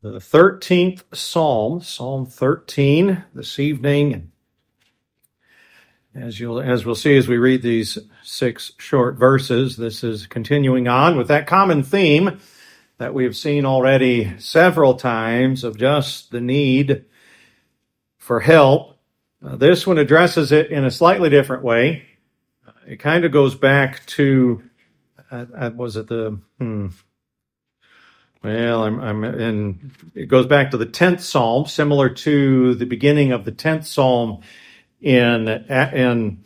the 13th Psalm, Psalm 13 this evening. As we'll see as we read these 6 short verses, this is continuing on with that common theme that we have seen already several times of just the need for help. This one addresses it in a slightly different way. It kind of goes back to, it goes back to the 10th Psalm, similar to the beginning of the 10th Psalm in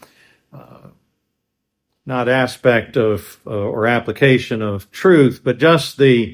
not aspect of or application of truth, but just the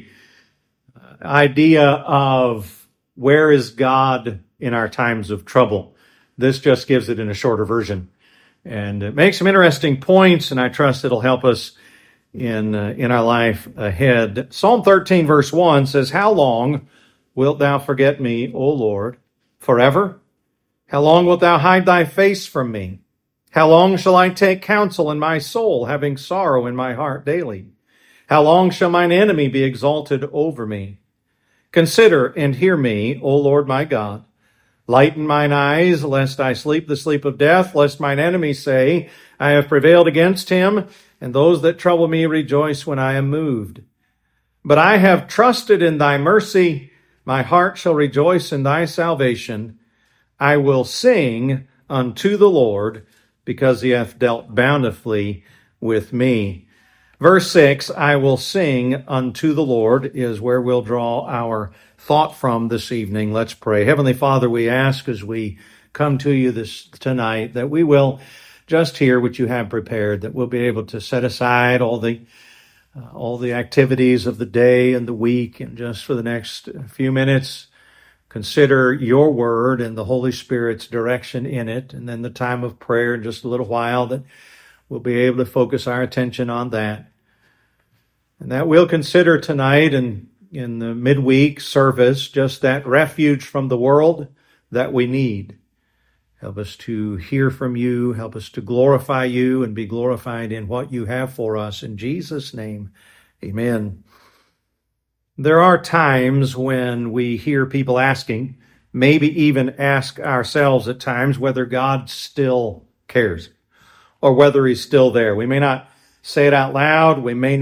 idea of where is God in our times of trouble. This just gives it in a shorter version. And it makes some interesting points, and I trust it'll help us in our life ahead. Psalm 13, verse 1 says, "How long wilt thou forget me, O Lord? Forever? How long wilt thou hide thy face from me? How long shall I take counsel in my soul, having sorrow in my heart daily? How long shall mine enemy be exalted over me? Consider and hear me, O Lord my God. Lighten mine eyes, lest I sleep the sleep of death, lest mine enemies say, I have prevailed against him, and those that trouble me rejoice when I am moved. But I have trusted in thy mercy, my heart shall rejoice in thy salvation. I will sing unto the Lord, because he hath dealt bountifully with me." Verse 6, "I will sing unto the Lord," is where we'll draw our thought from this evening. Let's pray. Heavenly Father, we ask as we come to you tonight that we will just hear what you have prepared, that we'll be able to set aside all the activities of the day and the week, and just for the next few minutes, consider your word and the Holy Spirit's direction in it, and then the time of prayer in just a little while, that we'll be able to focus our attention on that. And that we'll consider tonight and in the midweek service just that refuge from the world that we need. Help us to hear from you. Help us to glorify you and be glorified in what you have for us. In Jesus' name, amen. There are times when we hear people asking, maybe even ask ourselves at times, whether God still cares or whether he's still there. We may not say it out loud.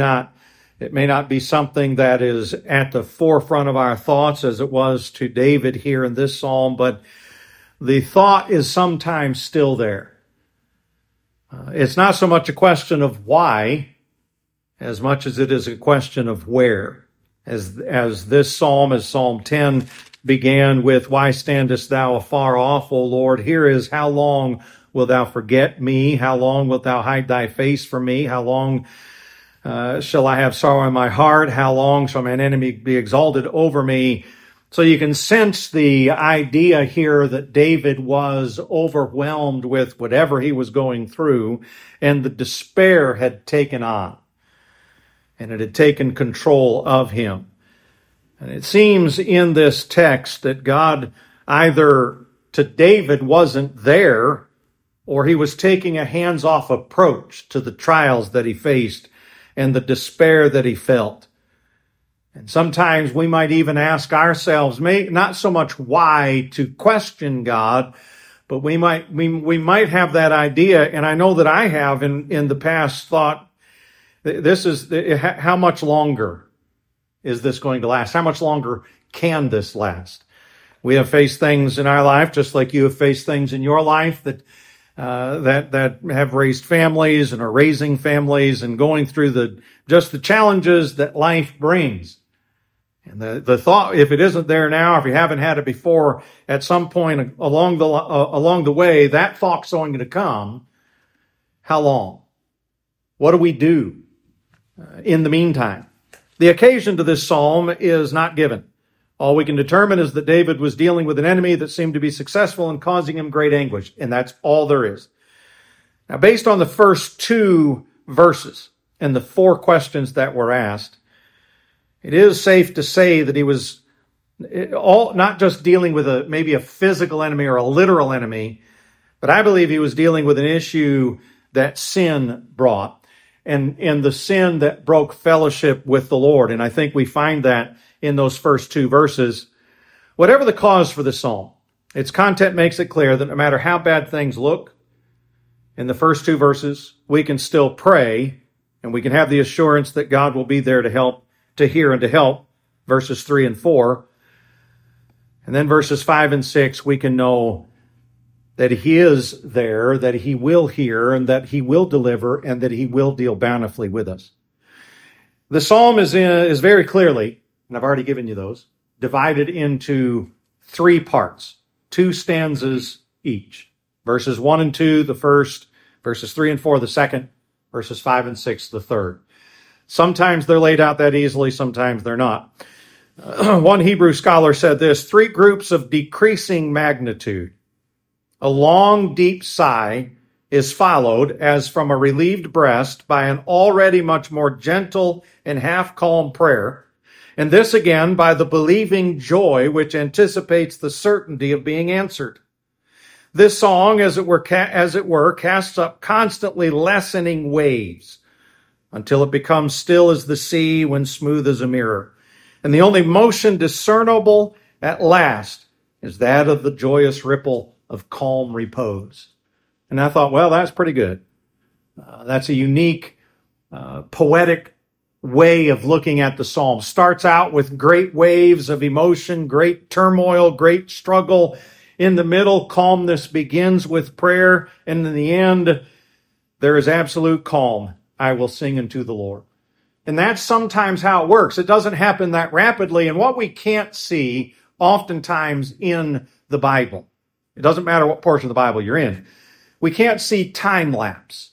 It may not be something that is at the forefront of our thoughts as it was to David here in this psalm, but the thought is sometimes still there. It's not so much a question of why as much as it is a question of where. As this psalm, as Psalm 10 began with, "Why standest thou afar off, O Lord?" Here is, "How long wilt thou forget me? How long wilt thou hide thy face from me? How long shall I have sorrow in my heart? How long shall mine enemy be exalted over me?" So you can sense the idea here that David was overwhelmed with whatever he was going through, and the despair had taken on, and it had taken control of him. And it seems in this text that God either to David wasn't there, or he was taking a hands-off approach to the trials that he faced and the despair that he felt. And sometimes we might even ask ourselves, not so much why to question God, but we might have that idea, and I know that I have in the past thought, how much longer is this going to last? How much longer can this last? We have faced things in our life, just like you have faced things in your life that have raised families and are raising families and going through the challenges that life brings. And the thought, if it isn't there now, if you haven't had it before, at some point along the way, that thought's going to come. How long? What do we do in the meantime? The occasion to this psalm is not given. All we can determine is that David was dealing with an enemy that seemed to be successful in causing him great anguish, and that's all there is. Now, based on the first 2 verses and the 4 questions that were asked, it is safe to say that he was not just dealing with maybe a physical enemy or a literal enemy, but I believe he was dealing with an issue that sin brought, and the sin that broke fellowship with the Lord. And I think we find that in those first 2 verses. Whatever the cause for the psalm, its content makes it clear that no matter how bad things look, in the first two verses, we can still pray, and we can have the assurance that God will be there to help, to hear and to help, verses 3 and 4. And then verses 5 and 6, we can know that he is there, that he will hear, and that he will deliver, and that he will deal bountifully with us. The psalm is very clearly, and I've already given you those, divided into three parts, 2 stanzas each. Verses 1 and 2, the first, verses 3 and 4, the second, verses 5 and 6, the third. Sometimes they're laid out that easily, sometimes they're not. One Hebrew scholar said this: 3 groups of decreasing magnitude. A long, deep sigh is followed, as from a relieved breast, by an already much more gentle and half-calm prayer. And this again by the believing joy which anticipates the certainty of being answered. This song, as it were, casts up constantly lessening waves until it becomes still as the sea when smooth as a mirror. And the only motion discernible at last is that of the joyous ripple of calm repose. And I thought, well, that's pretty good. That's a unique, poetic way of looking at the psalm. Starts out with great waves of emotion, great turmoil, great struggle. In the middle, calmness begins with prayer. And in the end, there is absolute calm. I will sing unto the Lord. And that's sometimes how it works. It doesn't happen that rapidly. And what we can't see oftentimes in the Bible, it doesn't matter what portion of the Bible you're in, we can't see time lapse.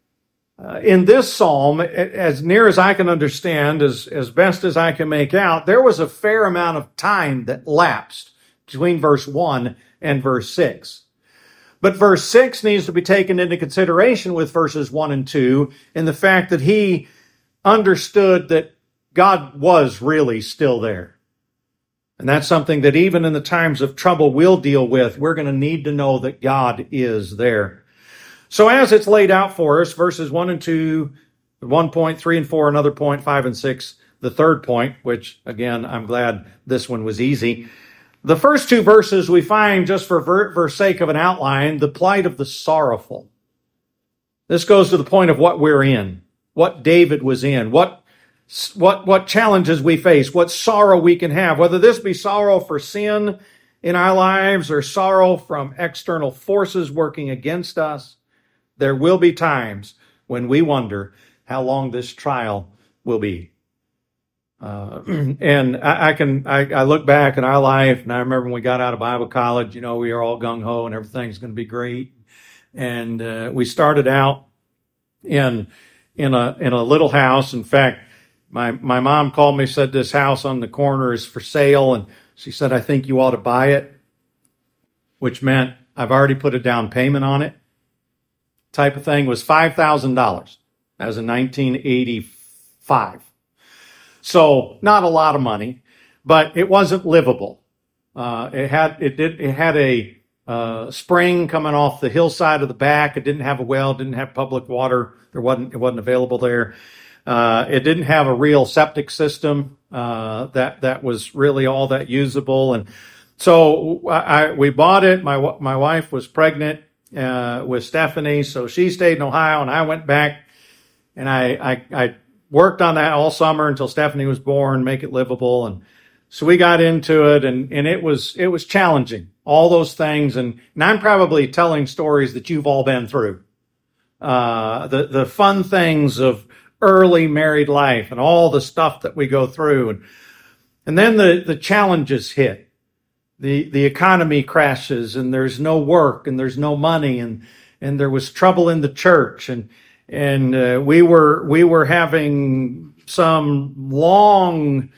In this psalm, as near as I can understand, as best as I can make out, there was a fair amount of time that lapsed between verse 1 and verse 6. But verse 6 needs to be taken into consideration with verses 1 and 2 in the fact that he understood that God was really still there. And that's something that even in the times of trouble we'll deal with. We're going to need to know that God is there. So as it's laid out for us, verses 1 and 2, 1 point, 3 and 4, another point, 5 and 6, the third point, which again, I'm glad this one was easy. The first 2 verses we find, just for sake of an outline, the plight of the sorrowful. This goes to the point of what we're in, what David was in, what challenges we face, what sorrow we can have, whether this be sorrow for sin in our lives or sorrow from external forces working against us. There will be times when we wonder how long this trial will be. And I look back in our life, and I remember when we got out of Bible college, we were all gung-ho and everything's going to be great. And we started out in a little house. In fact, my mom called me, said this house on the corner is for sale, and she said, I think you ought to buy it, which meant I've already put a down payment on it. Type of thing was $5,000. That was in 1985. So not a lot of money, but it wasn't livable. It had a spring coming off the hillside of the back. It didn't have a well, didn't have public water. It wasn't available there. It didn't have a real septic system that was really all that usable. And so we bought it. My wife was pregnant with Stephanie, so she stayed in Ohio, and I went back, and I worked on that all summer until Stephanie was born, make it livable. And so we got into it, and it was challenging, all those things. And I'm probably telling stories that you've all been through. The fun things of early married life and all the stuff that we go through. And then the challenges hit. The economy crashes, and there's no work, and there's no money, and there was trouble in the church, and we were having some long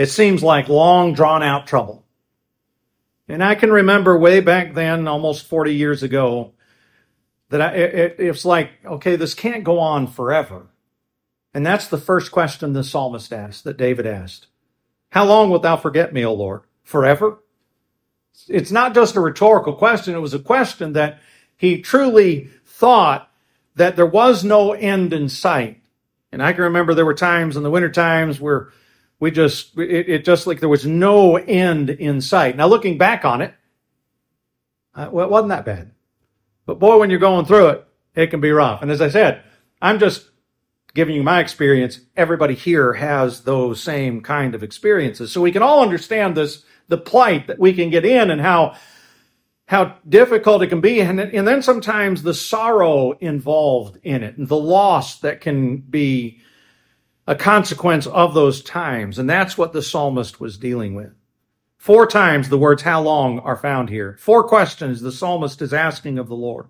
drawn out trouble. And I can remember way back then, almost 40 years ago, that it's like, okay, this can't go on forever. And that's the first question the psalmist asked, that David asked. How long wilt thou forget me, O Lord? Forever? It's not just a rhetorical question. It was a question that he truly thought that there was no end in sight. And I can remember there were times in the winter times where It just like there was no end in sight. Now looking back on it, well, it wasn't that bad. But boy, when you're going through it, it can be rough. And as I said, I'm just giving you my experience. Everybody here has those same kind of experiences. So we can all understand the plight that we can get in and how difficult it can be. And then sometimes the sorrow involved in it and the loss that can be a consequence of those times. And that's what the psalmist was dealing with. 4 times the words "how long" are found here. 4 questions the psalmist is asking of the Lord.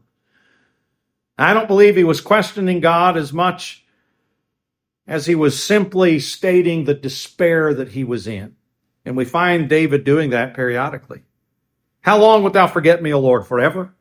I don't believe he was questioning God as much as he was simply stating the despair that he was in. And we find David doing that periodically. How long wilt thou forget me, O Lord? Forever?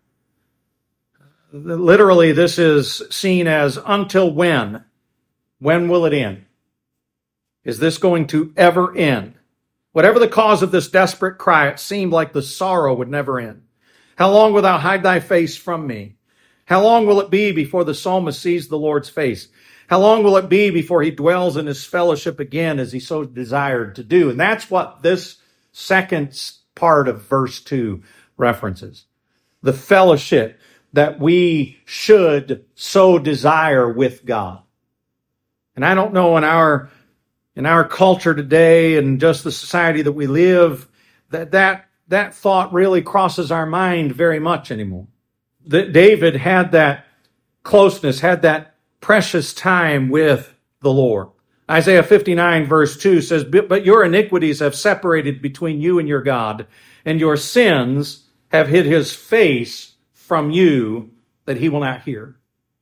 Literally, this is seen as until when? When will it end? Is this going to ever end? Whatever the cause of this desperate cry, it seemed like the sorrow would never end. How long wilt thou hide thy face from me? How long will it be before the psalmist sees the Lord's face? How long will it be before he dwells in his fellowship again as he so desired to do? And that's what this second part of verse 2 references. The fellowship that we should so desire with God. And I don't know in our culture today and just the society that we live, that thought really crosses our mind very much anymore. That David had that closeness, had that precious time with the Lord. Isaiah 59 verse 2 says, "But your iniquities have separated between you and your God, and your sins have hid his face from you that he will not hear."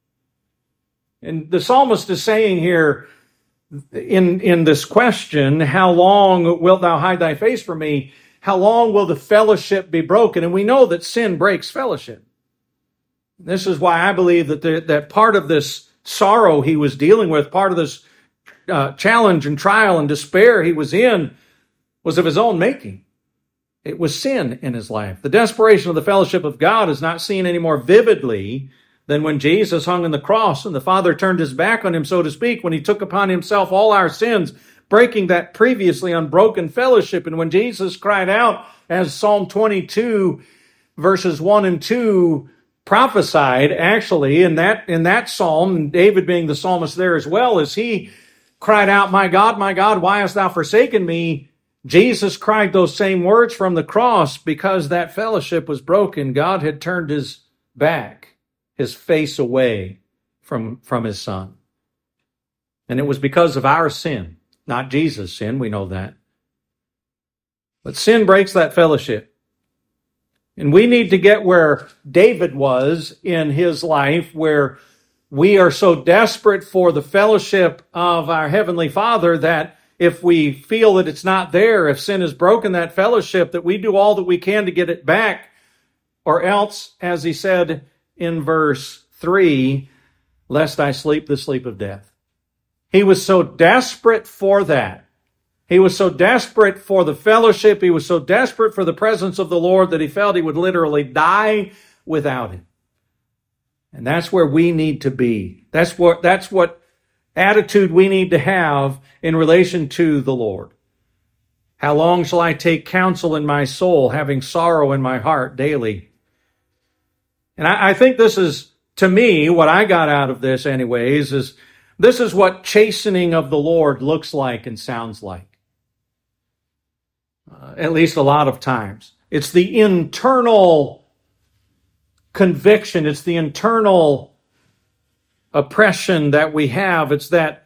And the psalmist is saying here in this question, how long wilt thou hide thy face from me? How long will the fellowship be broken? And we know that sin breaks fellowship. This is why I believe that part of this sorrow he was dealing with, part of this challenge and trial and despair he was in, was of his own making. It was sin in his life. The desperation of the fellowship of God is not seen any more vividly than when Jesus hung on the cross and the Father turned his back on him, so to speak, when he took upon himself all our sins, breaking that previously unbroken fellowship. And when Jesus cried out, as Psalm 22 verses 1 and 2 prophesied, actually, in that psalm, and David being the psalmist there as well, as he cried out, my God, why hast thou forsaken me?" Jesus cried those same words from the cross because that fellowship was broken. God had turned his back, his face away from his Son. And it was because of our sin, not Jesus' sin, we know that. But sin breaks that fellowship. And we need to get where David was in his life, where we are so desperate for the fellowship of our Heavenly Father that if we feel that it's not there, if sin has broken that fellowship, that we do all that we can to get it back, or else, as he said in verse 3, "Lest I sleep the sleep of death." He was so desperate for that. He was so desperate for the fellowship. He was so desperate for the presence of the Lord that he felt he would literally die without it. And that's where we need to be. That's what attitude we need to have in relation to the Lord. How long shall I take counsel in my soul, having sorrow in my heart daily? And I think this is, to me, what I got out of this anyways, is this is what chastening of the Lord looks like and sounds like. At least a lot of times. It's the internal conviction. It's the internal oppression that we have. It's that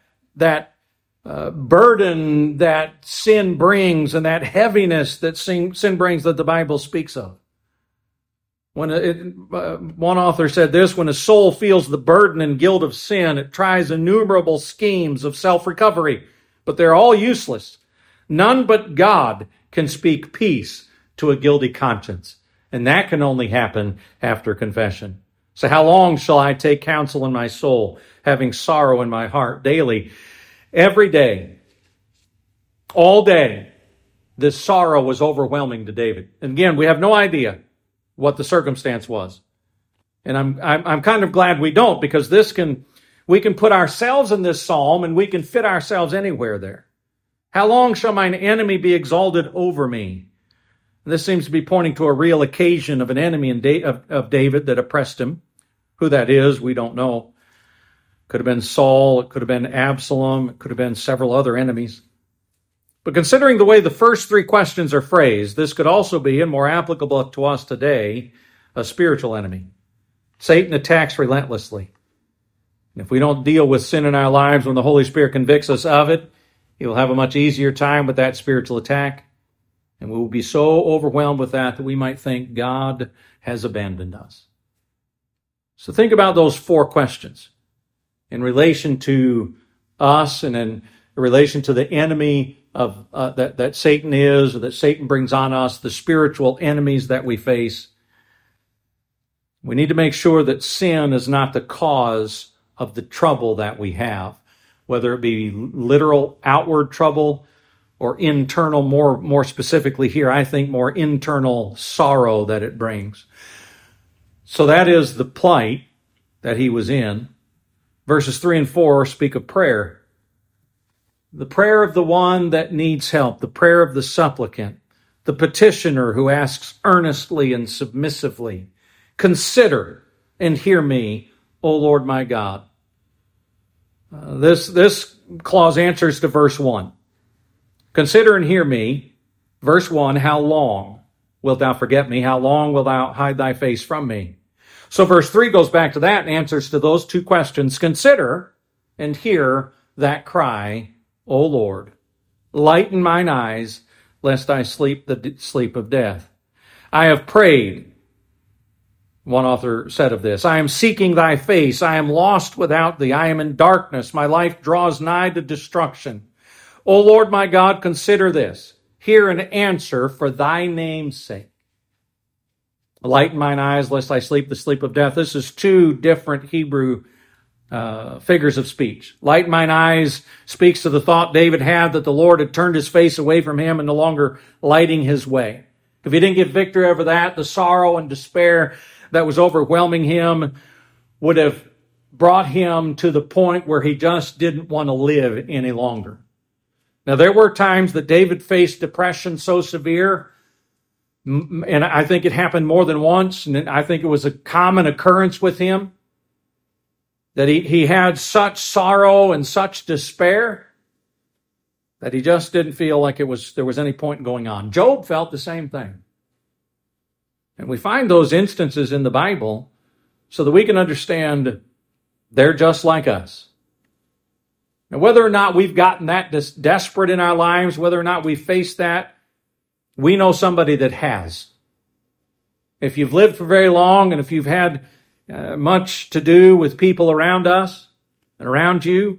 burden that sin brings and that heaviness that sin brings that the Bible speaks of. One author said this, when a soul feels the burden and guilt of sin, it tries innumerable schemes of self-recovery, but they're all useless. None but God can speak peace to a guilty conscience, and that can only happen after confession. So how long shall I take counsel in my soul, having sorrow in my heart daily? Every day, all day, this sorrow was overwhelming to David. And again, we have no idea what the circumstance was. And I'm kind of glad we don't, because we can put ourselves in this psalm and we can fit ourselves anywhere there. How long shall mine enemy be exalted over me? And this seems to be pointing to a real occasion of an enemy of David that oppressed him. Who that is, we don't know. Could have been Saul, it could have been Absalom, it could have been several other enemies. But considering the way the first three questions are phrased, this could also be, and more applicable to us today, a spiritual enemy. Satan attacks relentlessly. And if we don't deal with sin in our lives when the Holy Spirit convicts us of it, he will have a much easier time with that spiritual attack. And we will be so overwhelmed with that we might think God has abandoned us. So think about those four questions in relation to us and in relation to the enemy of that Satan is, or that Satan brings on us, the spiritual enemies that we face. We need to make sure that sin is not the cause of the trouble that we have, whether it be literal outward trouble or internal, more specifically here, I think more internal sorrow that it brings. So that is the plight that he was in. Verses 3 and 4 speak of prayer. The prayer of the one that needs help, the prayer of the supplicant, the petitioner who asks earnestly and submissively, consider and hear me, O Lord my God. This clause answers to verse 1. Consider and hear me. Verse 1, how long wilt thou forget me? How long wilt thou hide thy face from me? So verse 3 goes back to that and answers to those two questions. Consider and hear that cry, O Lord. Lighten mine eyes, lest I sleep the sleep of death. I have prayed. One author said of this, I am seeking thy face. I am lost without thee. I am in darkness. My life draws nigh to destruction. O Lord my God, consider this. Hear and answer for thy name's sake. Lighten mine eyes, lest I sleep the sleep of death. This is two different Hebrew figures of speech. Lighten mine eyes speaks to the thought David had that the Lord had turned his face away from him and no longer lighting his way. If he didn't get victory over that, the sorrow and despair that was overwhelming him would have brought him to the point where he just didn't want to live any longer. Now, there were times that David faced depression so severe, and I think it happened more than once, and I think it was a common occurrence with him, that he had such sorrow and such despair that he just didn't feel like there was any point going on. Job felt the same thing. And we find those instances in the Bible so that we can understand they're just like us. Now, whether or not we've gotten that desperate in our lives, whether or not we've faced that, we know somebody that has. If you've lived for very long and if you've had much to do with people around us and around you,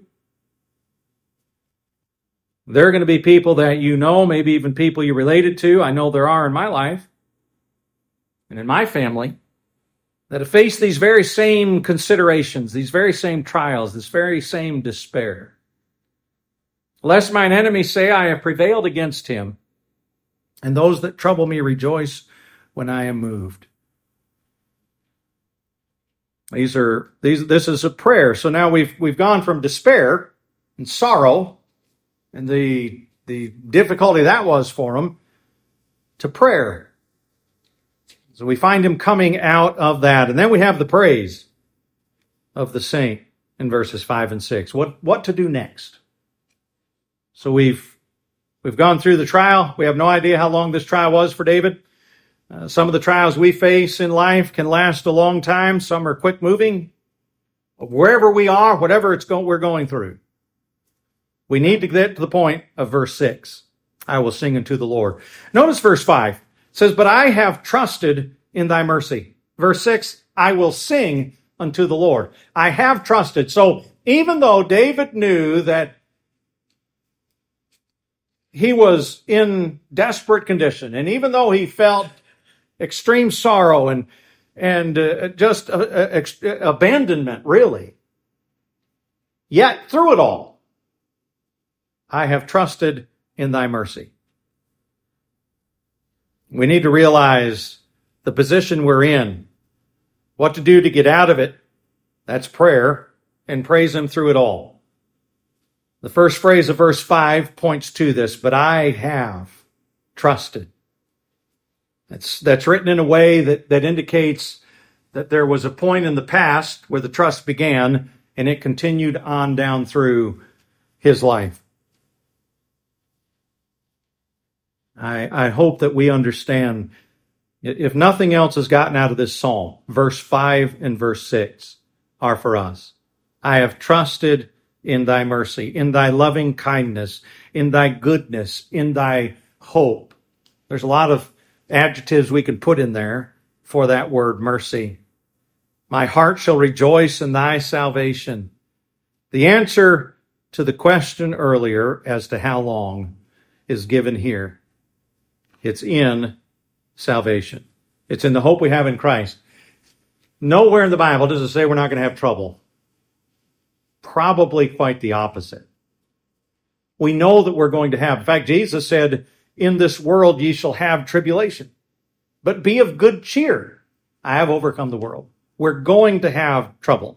there are going to be people that you know, maybe even people you're related to. I know there are in my life and in my family that have faced these very same considerations, these very same trials, this very same despair. Lest mine enemies say, I have prevailed against him, and those that trouble me rejoice when I am moved. This is a prayer. So now we've gone from despair and sorrow and the difficulty that was for him to prayer. So we find him coming out of that. And then we have the praise of the saint in verses 5 and 6. What to do next? So we've gone through the trial. We have no idea how long this trial was for David. Some of the trials we face in life can last a long time. Some are quick moving. Wherever we are, whatever we're going through, we need to get to the point of verse 6. I will sing unto the Lord. Notice verse 5. It says, but I have trusted in thy mercy. Verse 6, I will sing unto the Lord. I have trusted. So even though David knew that he was in desperate condition, and even though he felt extreme sorrow and just abandonment, really, yet through it all, I have trusted in thy mercy. We need to realize the position we're in, what to do to get out of it. That's prayer, and praise him through it all. The first phrase of verse 5 points to this, but I have trusted. That's written in a way that indicates that there was a point in the past where the trust began and it continued on down through his life. I hope that we understand, if nothing else is gotten out of this psalm, verse 5 and verse 6 are for us. I have trusted in thy mercy, in thy loving kindness, in thy goodness, in thy hope. There's a lot of adjectives we can put in there for that word mercy. My heart shall rejoice in thy salvation. The answer to the question earlier as to how long is given here. It's in salvation. It's in the hope we have in Christ. Nowhere in the Bible does it say we're not going to have trouble. Probably quite the opposite. We know that we're going to have. In fact, Jesus said, in this world ye shall have tribulation. But be of good cheer. I have overcome the world. We're going to have trouble.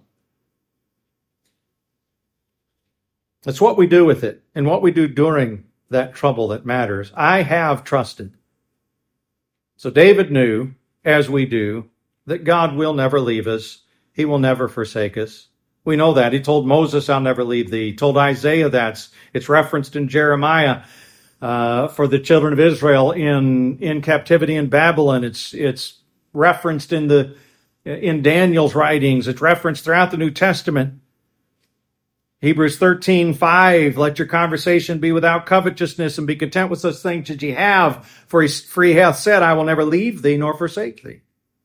That's what we do with it and what we do during that trouble that matters. I have trusted. So David knew, as we do, that God will never leave us. He will never forsake us. We know that. He told Moses, I'll never leave thee. He told Isaiah that. It's referenced in Jeremiah for the children of Israel in captivity in Babylon. It's referenced in Daniel's writings. It's referenced throughout the New Testament. Hebrews 13:5, let your conversation be without covetousness and be content with such things as ye have, for he hath said, I will never leave thee nor forsake thee.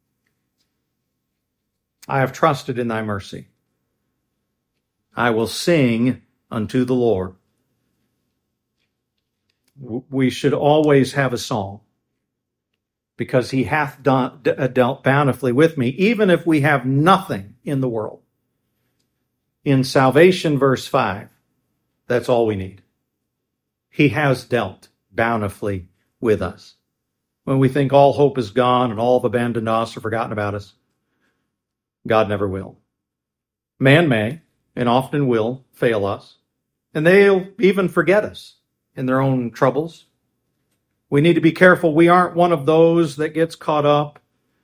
I have trusted in thy mercy. I will sing unto the Lord. We should always have a song because he hath dealt bountifully with me, even if we have nothing in the world. In salvation, verse 5, that's all we need. He has dealt bountifully with us. When we think all hope is gone and all have abandoned us or forgotten about us, God never will. Man may, and often will, fail us, and they'll even forget us in their own troubles. We need to be careful we aren't one of those that gets caught up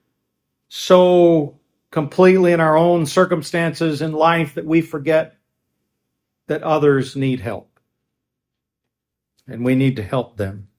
so completely in our own circumstances in life that we forget that others need help. And we need to help them.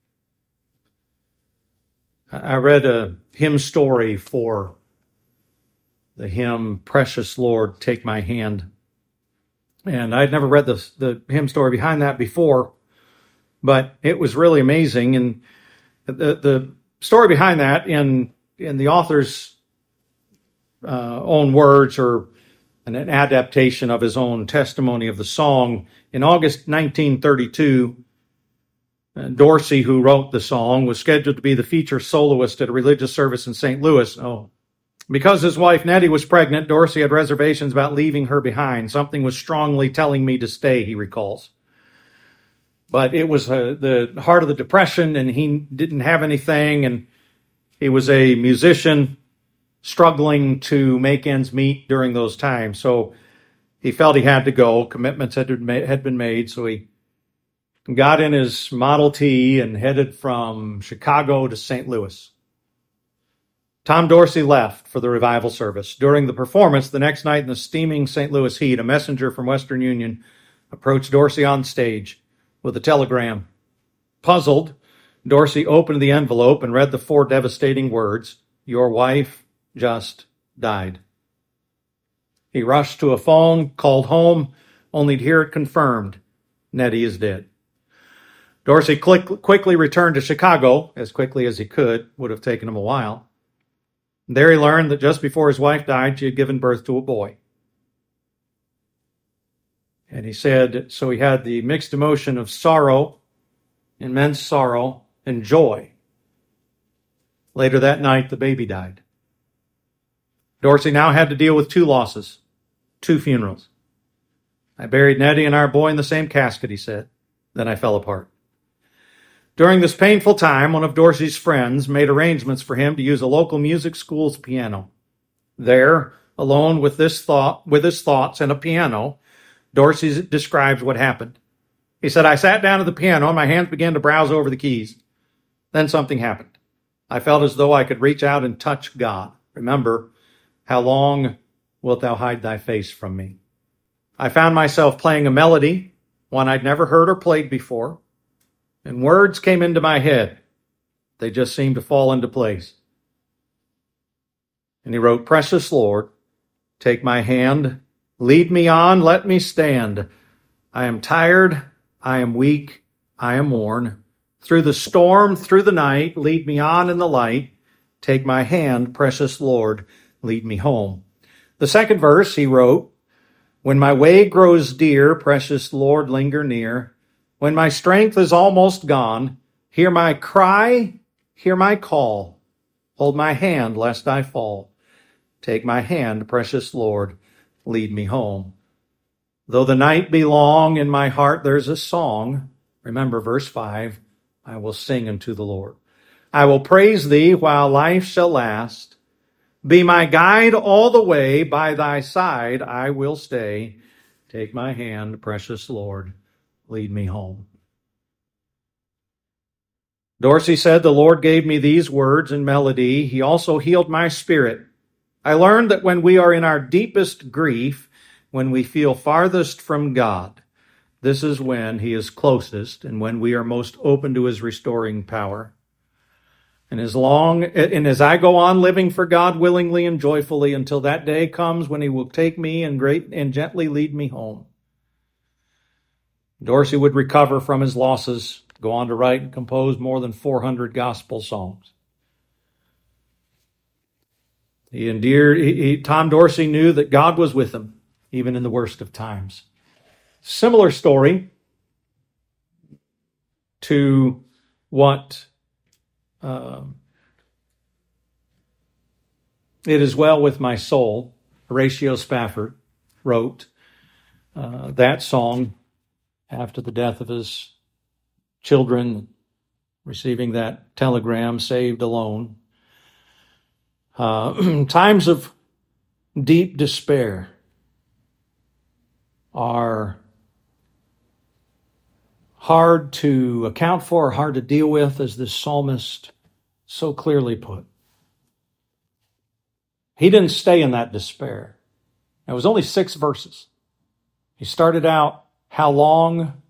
I read a hymn story for the hymn, Precious Lord, Take My Hand. And I'd never read the hymn story behind that before, but it was really amazing. And the story behind that in the author's own words, or an adaptation of his own testimony of the song. In August 1932, Dorsey, who wrote the song, was scheduled to be the feature soloist at a religious service in St. Louis. Because his wife Nettie was pregnant, Dorsey had reservations about leaving her behind. Something was strongly telling me to stay, he recalls. But it was the heart of the Depression, and he didn't have anything, and he was a musician struggling to make ends meet during those times. So he felt he had to go. Commitments had been made, so he got in his Model T and headed from Chicago to St. Louis. Tom Dorsey left for the revival service. During the performance the next night in the steaming St. Louis heat, a messenger from Western Union approached Dorsey on stage with a telegram. Puzzled, Dorsey opened the envelope and read the 4 devastating words, "Your wife just died." He rushed to a phone, called home, only to hear it confirmed. Nettie is dead. Dorsey quickly returned to Chicago, as quickly as he could. Would have taken him a while. There he learned that just before his wife died, she had given birth to a boy. And he said, so he had the mixed emotion of sorrow, immense sorrow, and joy. Later that night, the baby died. Dorsey now had to deal with 2 losses, 2 funerals. I buried Nettie and our boy in the same casket, he said. Then I fell apart. During this painful time, one of Dorsey's friends made arrangements for him to use a local music school's piano. There, alone with his thoughts and a piano, Dorsey describes what happened. He said, I sat down at the piano and my hands began to browse over the keys. Then something happened. I felt as though I could reach out and touch God. Remember, how long wilt thou hide thy face from me? I found myself playing a melody, one I'd never heard or played before, and words came into my head. They just seemed to fall into place. And he wrote, Precious Lord, take my hand, lead me on, let me stand. I am tired, I am weak, I am worn. Through the storm, through the night, lead me on in the light. Take my hand, precious Lord, lead me home. The second verse he wrote, When my way grows dear, precious Lord, linger near. When my strength is almost gone, hear my cry, hear my call. Hold my hand lest I fall. Take my hand, precious Lord, lead me home. Though the night be long, in my heart there's a song. Remember verse 5, I will sing unto the Lord. I will praise thee while life shall last. Be my guide all the way, by thy side I will stay. Take my hand, precious Lord, lead me home. Dorsey said, the Lord gave me these words and melody. He also healed my spirit. I learned that when we are in our deepest grief, when we feel farthest from God, this is when he is closest and when we are most open to his restoring power. And as I go on living for God willingly and joyfully until that day comes when he will take me and gently lead me home. Dorsey would recover from his losses, go on to write and compose more than 400 gospel songs. Tom Dorsey knew that God was with him, even in the worst of times. Similar story to what It Is Well With My Soul, Horatio Spafford wrote that song after the death of his children, receiving that telegram, saved alone. Times of deep despair are hard to account for, hard to deal with, as this psalmist so clearly put. He didn't stay in that despair. It was only 6 verses. He started out, how long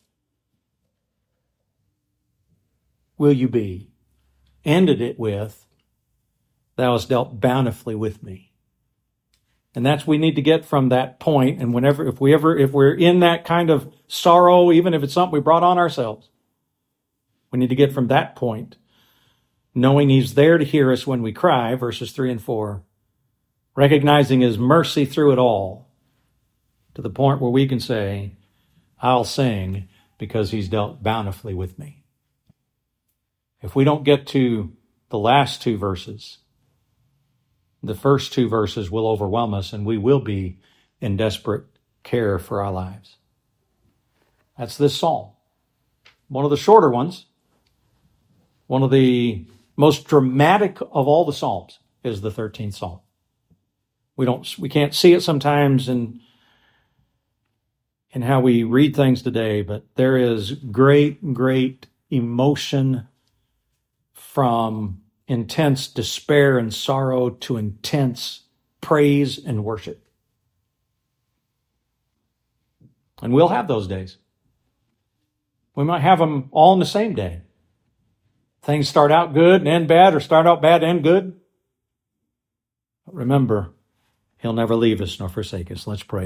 will you be? Ended it with, thou hast dealt bountifully with me. And that's we need to get from that point. And if we're in that kind of sorrow, even if it's something we brought on ourselves, we need to get from that point, knowing he's there to hear us when we cry, verses 3 and 4, recognizing his mercy through it all, to the point where we can say, I'll sing because he's dealt bountifully with me. If we don't get to the last 2 verses, the first 2 verses will overwhelm us and we will be in desperate care for our lives. That's this psalm. One of the shorter ones, one of the most dramatic of all the psalms is the 13th psalm. We can't see it sometimes in how we read things today, but there is great, great emotion from intense despair and sorrow to intense praise and worship. And we'll have those days. We might have them all in the same day. Things start out good and end bad, or start out bad and end good. But remember, he'll never leave us nor forsake us. Let's pray.